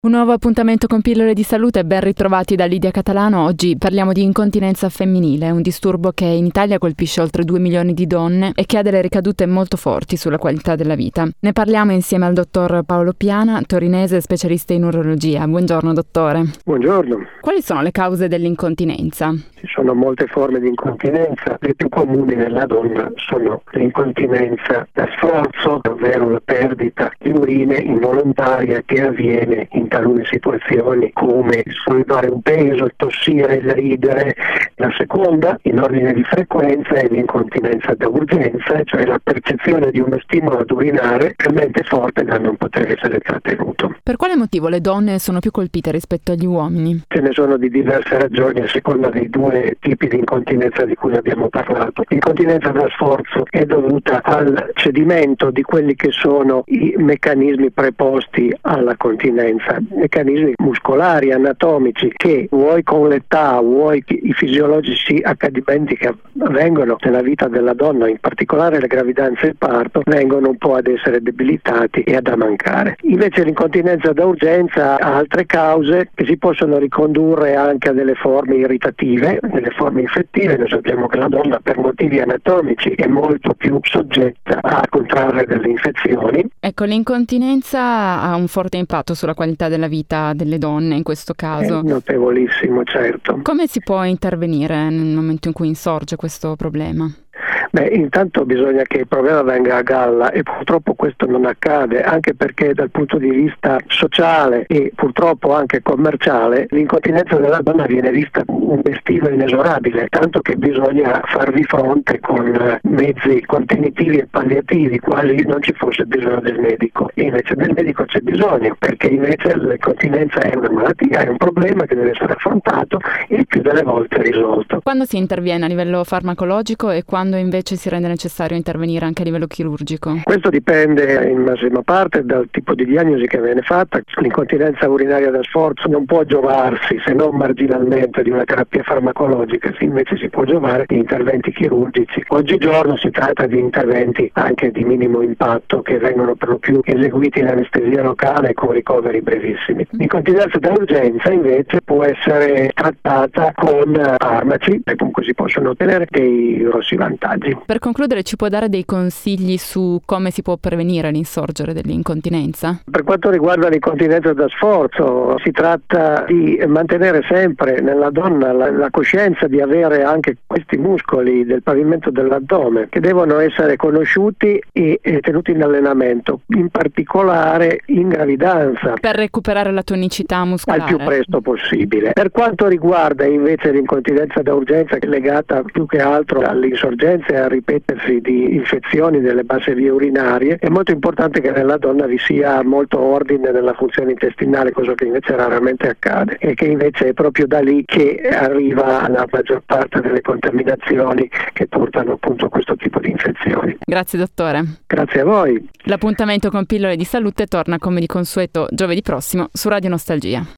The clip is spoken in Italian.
Un nuovo appuntamento con Pillole di Salute, ben ritrovati da Lidia Catalano. Oggi parliamo di incontinenza femminile, un disturbo che in Italia colpisce oltre 2 milioni di donne e che ha delle ricadute molto forti sulla qualità della vita. Ne parliamo insieme al dottor Paolo Piana, torinese specialista in urologia. Buongiorno dottore. Buongiorno. Quali sono le cause dell'incontinenza? Ci sono molte forme di incontinenza. Le più comuni nella donna sono l'incontinenza da sforzo, ovvero la perdita di urine involontaria che avviene in talune situazioni come sollevare un peso, tossire, ridere. La seconda, in ordine di frequenza, è l'incontinenza da urgenza, cioè la percezione di uno stimolo ad urinare talmente forte da non poter essere trattenuto. Per quale motivo le donne sono più colpite rispetto agli uomini? Ce ne sono di diverse ragioni a seconda dei due tipi di incontinenza di cui abbiamo parlato. L'incontinenza da sforzo è dovuta al cedimento di quelli che sono i meccanismi preposti alla continenza, meccanismi muscolari, anatomici, che vuoi con l'età, vuoi i fisiologici accadimenti che avvengono nella vita della donna, in particolare le gravidanze e il parto, vengono un po' ad essere debilitati e ad ammancare. Invece l'incontinenza da urgenza ha altre cause che si possono ricondurre anche a delle forme irritative, delle forme infettive. Noi sappiamo che la donna per motivi anatomici è molto più soggetta a contrarre delle infezioni. Ecco, l'incontinenza ha un forte impatto sulla qualità della vita delle donne in questo caso. È notevolissimo, certo. Come si può intervenire nel momento in cui insorge questo problema? Intanto bisogna che il problema venga a galla e purtroppo questo non accade, anche perché dal punto di vista sociale e purtroppo anche commerciale l'incontinenza della donna viene vista un destino inesorabile, tanto che bisogna farvi fronte con mezzi contenitivi e palliativi, quasi non ci fosse bisogno del medico. E invece del medico c'è bisogno, perché invece l'incontinenza è una malattia, è un problema che deve essere affrontato e il più delle volte risolto. Quando si interviene a livello farmacologico e quando invece si rende necessario intervenire anche a livello chirurgico? Questo dipende in massima parte dal tipo di diagnosi che viene fatta. L'incontinenza urinaria da sforzo non può giovarsi, se non marginalmente, di una terapia farmacologica, invece si può giovare di interventi chirurgici. Oggigiorno si tratta di interventi anche di minimo impatto che vengono per lo più eseguiti in anestesia locale con ricoveri brevissimi. L'incontinenza da urgenza invece può essere trattata con farmaci e comunque si possono ottenere dei grossi vantaggi. Per concludere, ci può dare dei consigli su come si può prevenire l'insorgere dell'incontinenza? Per quanto riguarda l'incontinenza da sforzo, si tratta di mantenere sempre nella donna la coscienza di avere anche questi muscoli del pavimento dell'addome che devono essere conosciuti e tenuti in allenamento, in particolare in gravidanza. Per recuperare la tonicità muscolare? Al più presto possibile. Per quanto riguarda invece l'incontinenza da urgenza, che è legata più che altro all'insorgenza e al ripetersi di infezioni delle basse vie urinarie, è molto importante che nella donna vi sia molto ordine nella funzione intestinale, cosa che invece raramente accade e che invece è proprio da lì che arriva la maggior parte delle contaminazioni che portano appunto a questo tipo di infezioni. Grazie dottore. Grazie a voi. L'appuntamento con Pillole di Salute torna come di consueto giovedì prossimo su Radio Nostalgia.